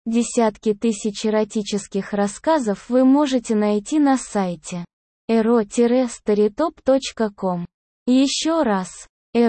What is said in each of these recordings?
Десятки тысяч эротических рассказов вы можете найти на сайте ero-storytop.com. Еще раз,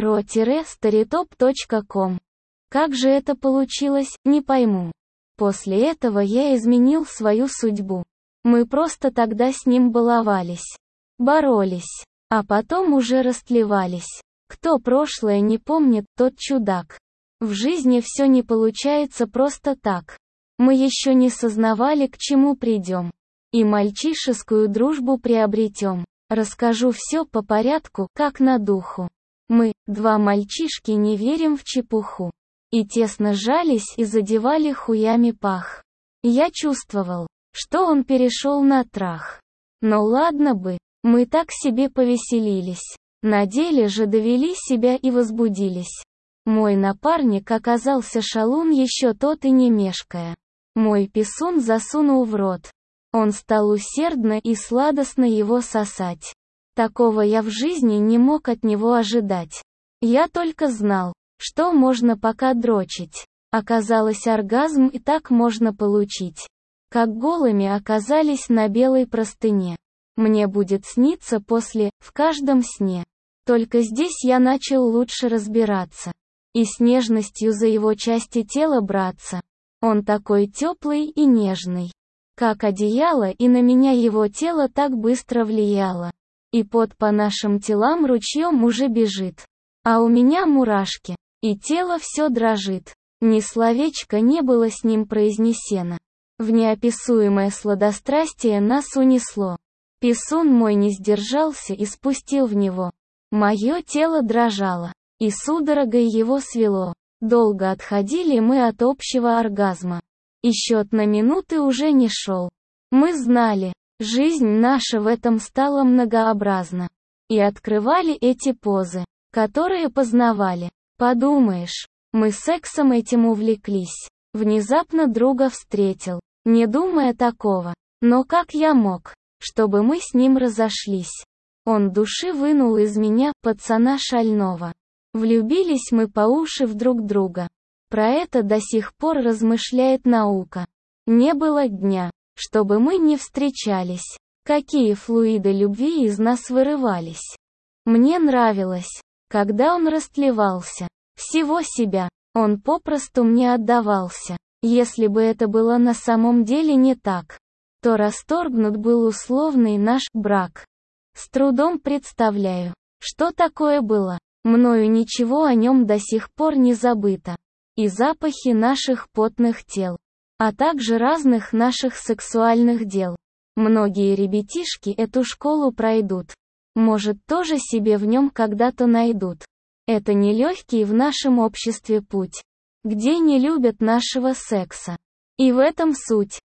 ero-storytop.com. Как же это получилось, не пойму. После этого я изменил свою судьбу. Мы просто тогда с ним баловались, боролись, а потом уже растлевались. Кто прошлое не помнит, тот чудак. В жизни все не получается просто так. Мы еще не сознавали, к чему придем. И мальчишескую дружбу приобретем. Расскажу все по порядку, как на духу. Мы, два мальчишки, не верим в чепуху. И тесно сжались и задевали хуями пах. Я чувствовал, что он перешел на трах. Но ладно бы, мы так себе повеселились. На деле же довели себя и возбудились. Мой напарник оказался шалун еще тот и не мешкая. Мой писун засунул в рот. Он стал усердно и сладостно его сосать. Такого я в жизни не мог от него ожидать. Я только знал, что можно пока дрочить. Оказалось, оргазм и так можно получить. Как голыми оказались на белой простыне. Мне будет сниться после, в каждом сне. Только здесь я начал лучше разбираться. И с нежностью за его части тела браться. Он такой теплый и нежный. Как одеяло, и на меня его тело так быстро влияло. И пот по нашим телам ручьем уже бежит. А у меня мурашки. И тело все дрожит. Ни словечко не было с ним произнесено. В неописуемое сладострастие нас унесло. Писун мой не сдержался и спустил в него. Мое тело дрожало. И судорогой его свело. Долго отходили мы от общего оргазма. И счет на минуты уже не шел. Мы знали, жизнь наша в этом стала многообразна. И открывали эти позы, которые познавали. Подумаешь, мы сексом этим увлеклись. Внезапно друга встретил, не думая такого. Но как я мог, чтобы мы с ним разошлись? Он души вынул из меня, пацана шального. Влюбились мы по уши в друг друга. Про это до сих пор размышляет наука. Не было дня, чтобы мы не встречались. Какие флюиды любви из нас вырывались. Мне нравилось, когда он растлевался. Всего себя, он попросту мне отдавался. Если бы это было на самом деле не так, то расторгнут был условный наш брак. С трудом представляю, что такое было. Мною ничего о нем до сих пор не забыто. И запахи наших потных тел, а также разных наших сексуальных дел. Многие ребятишки эту школу пройдут. Может, тоже себе в нем когда-то найдут. Это нелегкий в нашем обществе путь, где не любят нашего секса. И в этом суть.